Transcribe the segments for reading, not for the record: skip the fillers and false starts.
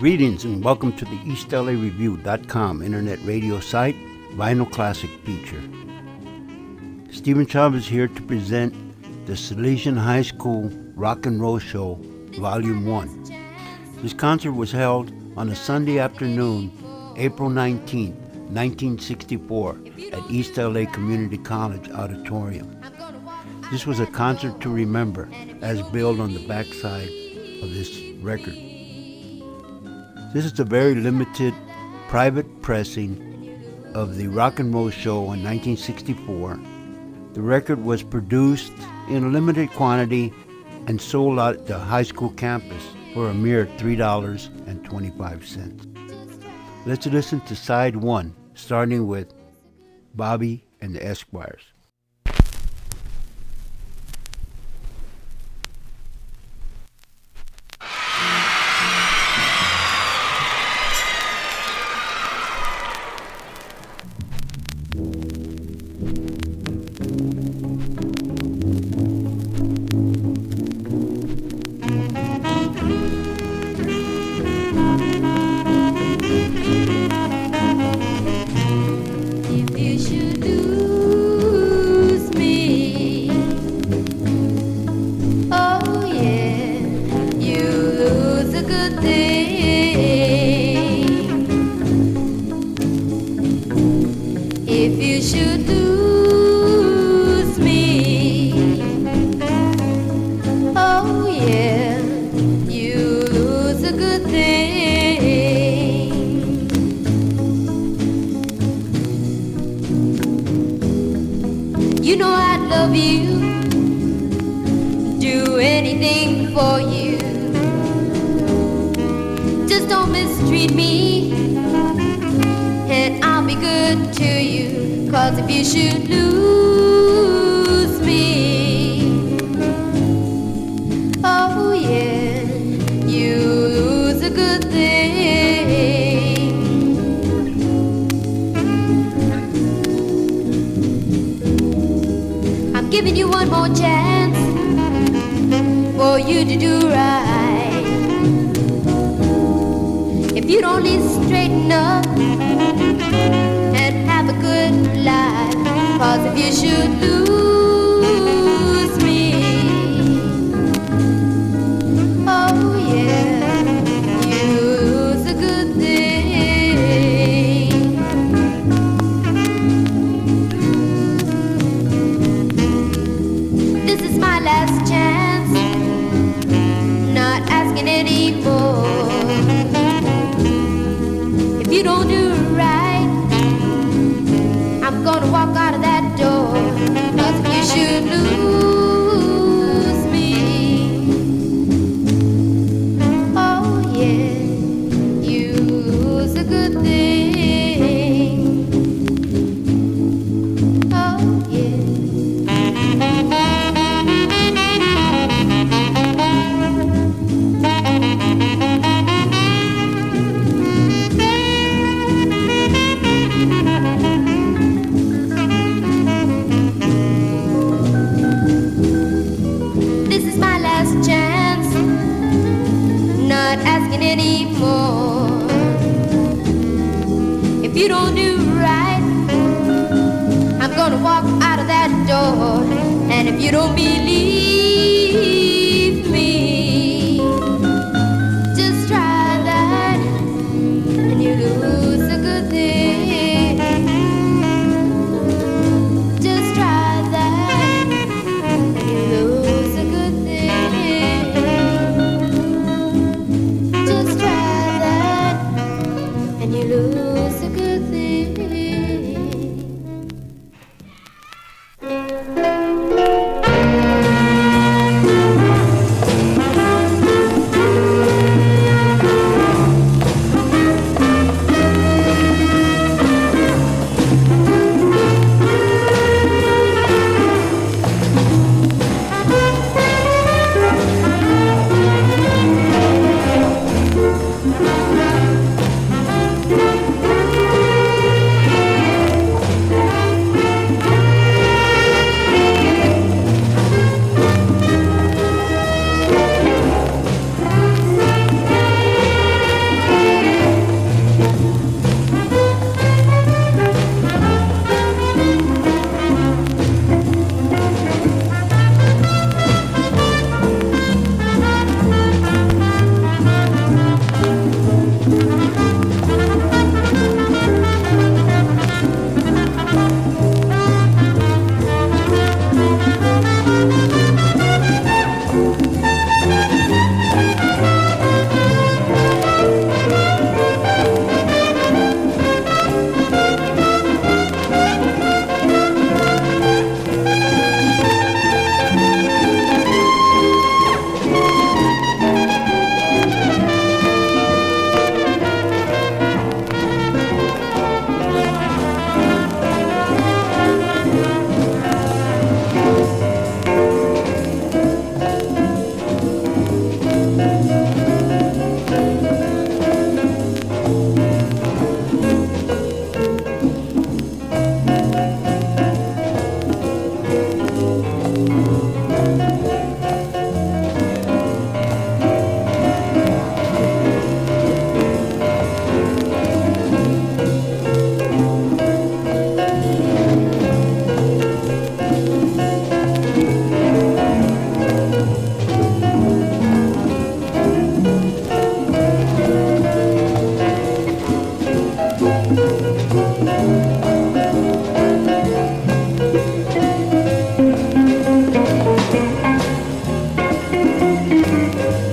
Greetings and welcome to the EastLAReview.com internet radio site, Vinyl Classic feature. Stephen Chavez here to present the Salesian High School Rock and Roll Show, Volume 1. This concert was held on a Sunday afternoon, April 19, 1964, at East LA Community College Auditorium. This was a concert to remember, as billed on the backside of this record. This is a very limited private pressing of the Rock and Roll Show in 1964. The record was produced in a limited quantity and sold out at the high school campus for a mere $3.25. Let's listen to side 1, starting with Bobby and the Esquires. You know I'd love you, do anything for you. Just don't mistreat me, and I'll be good to you. 'Cause if you should lose me, oh yeah, you lose a good thing. Giving you one more chance for you to do right. If you'd only straighten up and have a good life. 'Cause if you should lose me, oh yeah, you lose a good thing. This is my last chance, not asking anymore. If you don't do right, I'm gonna walk out of that door. 'Cause if you should lose me, oh yeah, you lose a good thing. Oh yeah. Asking anymore. If you don't do right, I'm gonna walk out of that door. And if you don't believe me, just try that, and you lose a good thing. Just try that, and you lose a good thing. Just try that, and you lose a good thing.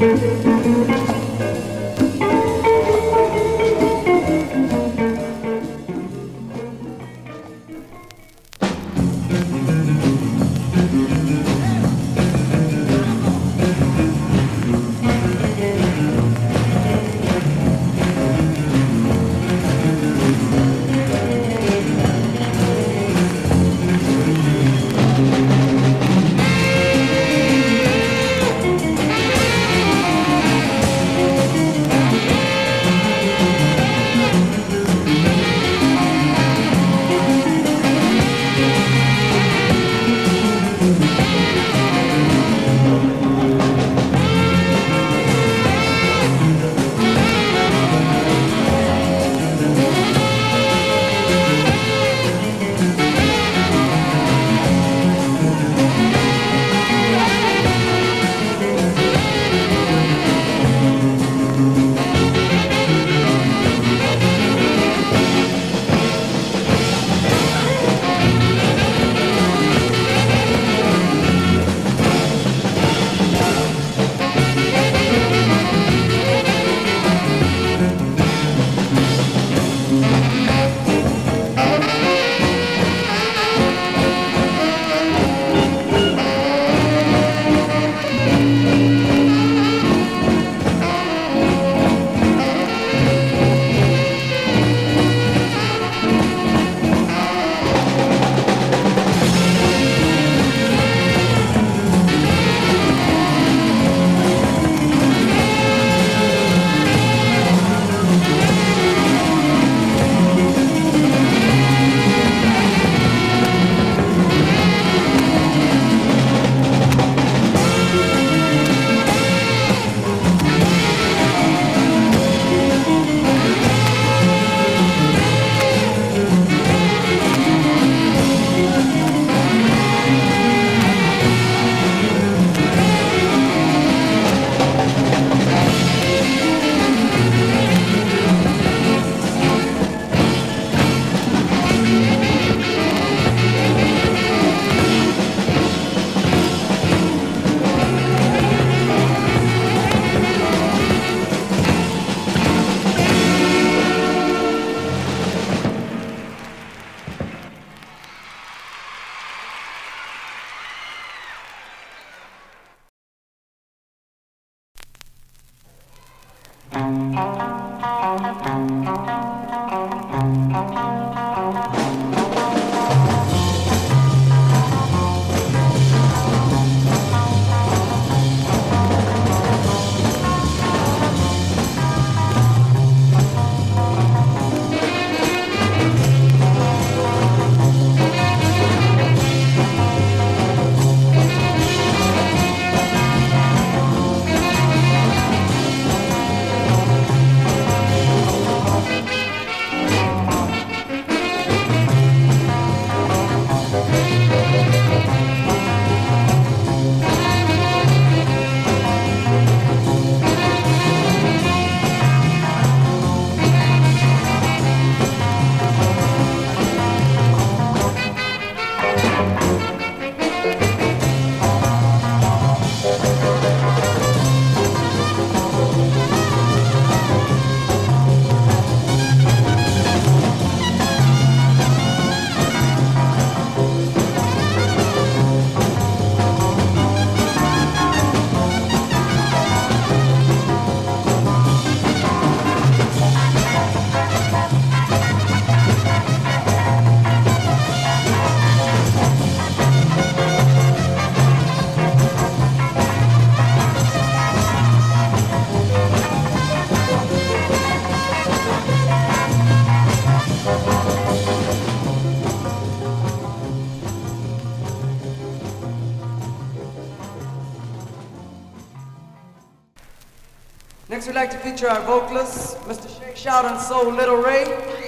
Next, we'd like to feature our vocalist, Mr. Shake Shout and Soul Little Ray,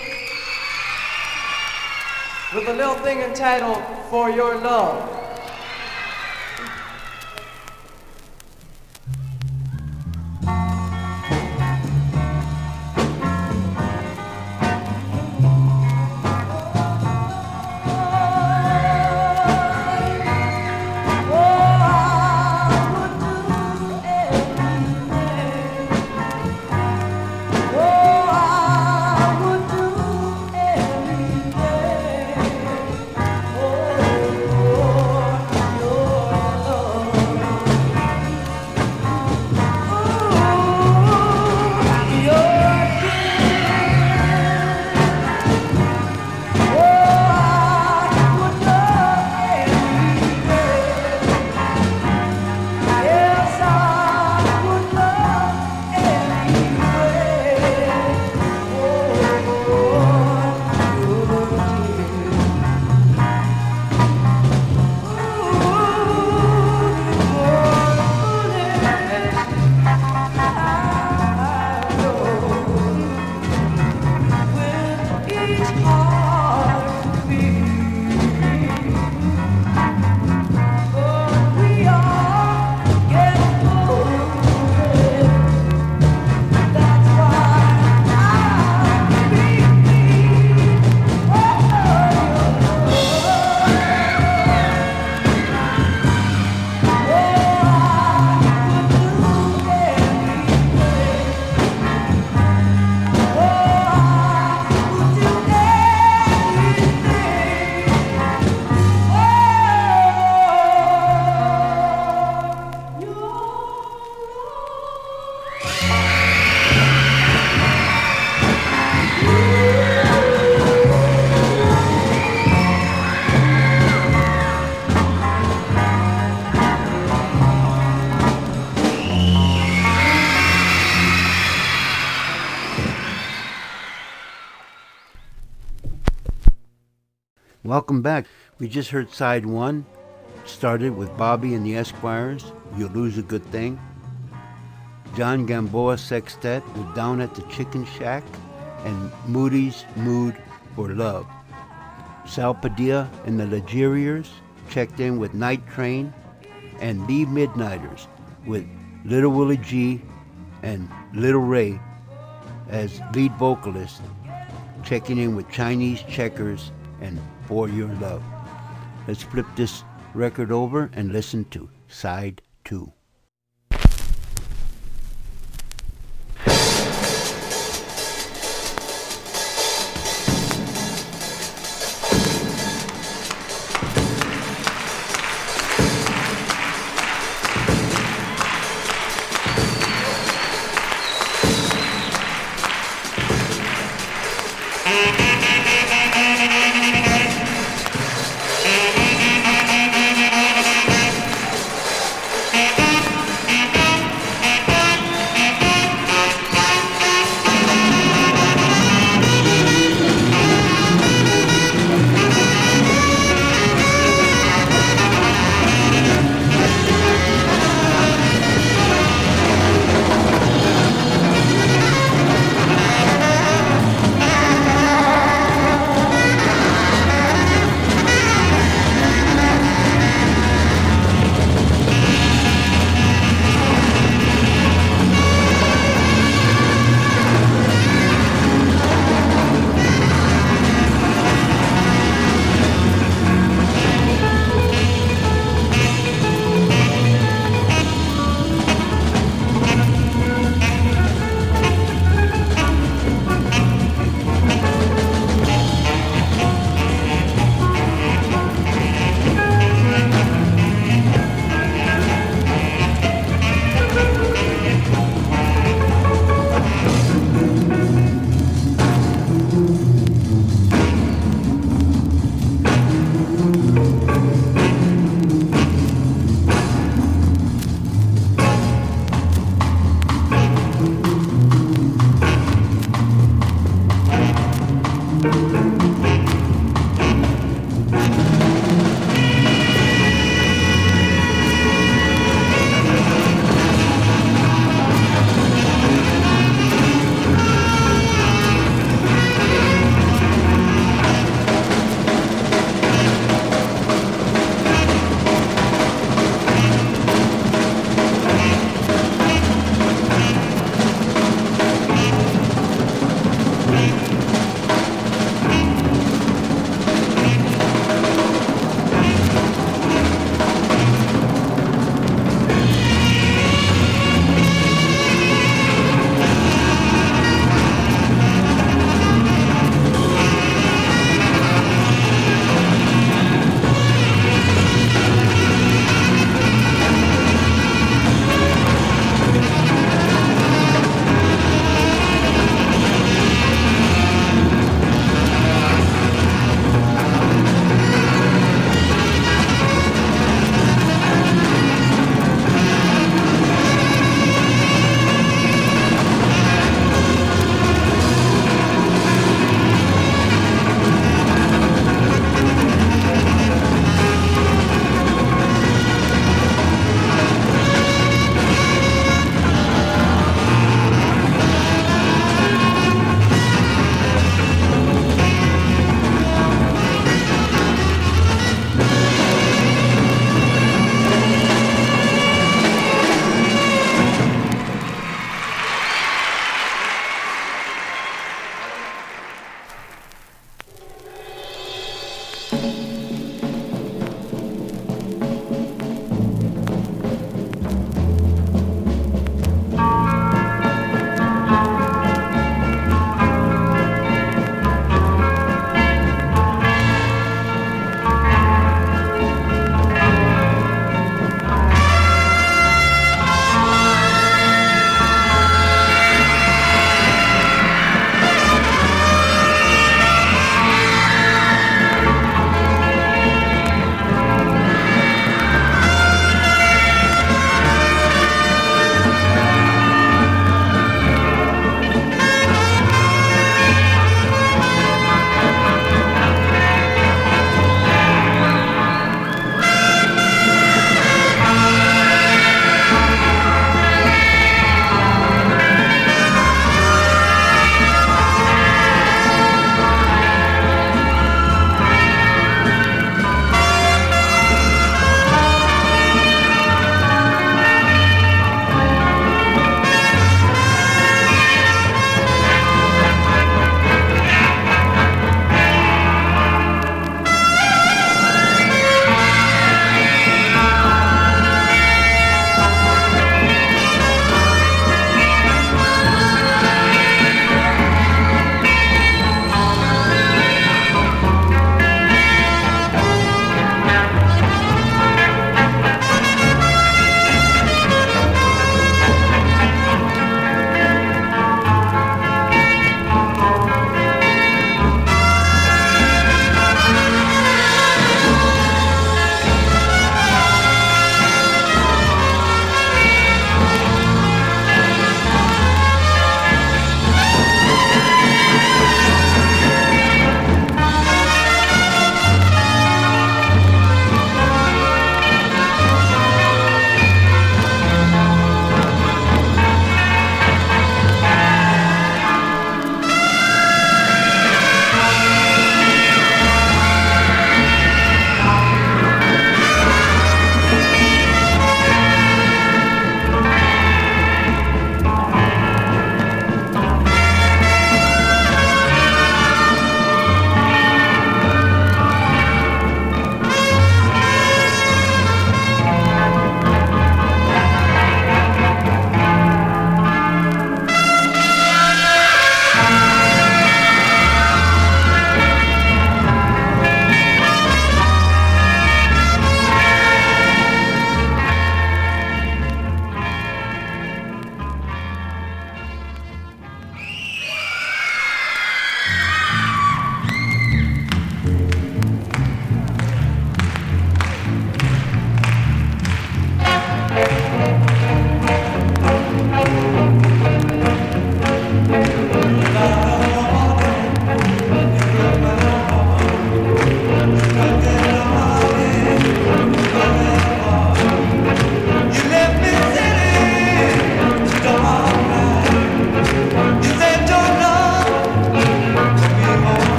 with a little thing entitled For Your Love. Welcome back. We just heard side one. Started with Bobby and the Esquires, You Lose a Good Thing. John Gamboa Sextet with Down at the Chicken Shack and Moody's Mood for Love. Sal Padilla and the Legeriers checked in with Night Train, and The Midnighters with Little Willie G and Little Ray as lead vocalist, checking in with Chinese Checkers and For Your Love. Let's flip this record over and listen to side 2.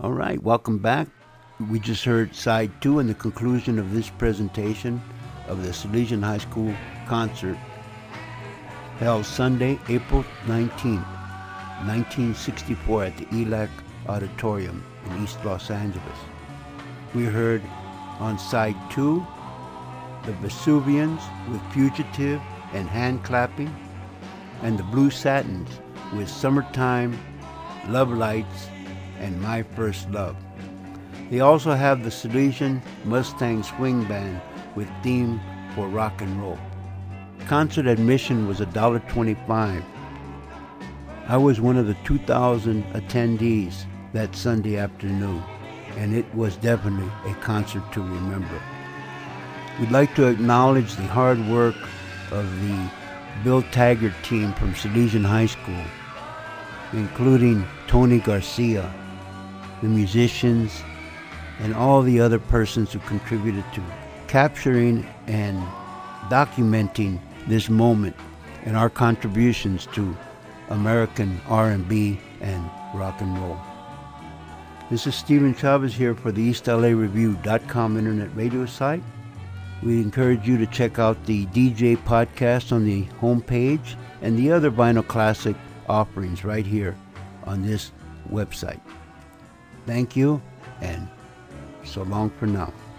All right, welcome back. We just heard side 2 and the conclusion of this presentation of the Salesian High School concert held Sunday, April 19th, 1964 at the ELAC Auditorium in East Los Angeles. We heard on side 2 the Vesuvians with Fugitive and Hand Clapping, and the Blue Satins with Summertime, Love Lights, and My First Love. They also have the Salesian Mustang Swing Band with Theme for Rock and Roll. Concert admission was $1.25. I was one of the 2,000 attendees that Sunday afternoon, and it was definitely a concert to remember. We'd like to acknowledge the hard work of the Bill Taggart team from Salesian High School, including Tony Garcia, the musicians, and all the other persons who contributed to capturing and documenting this moment and our contributions to American R&B and rock and roll. This is Stephen Chavez here for the EastLAReview.com internet radio site. We encourage you to check out the DJ podcast on the homepage and the other Vinyl Classic offerings right here on this website. Thank you, and so long for now.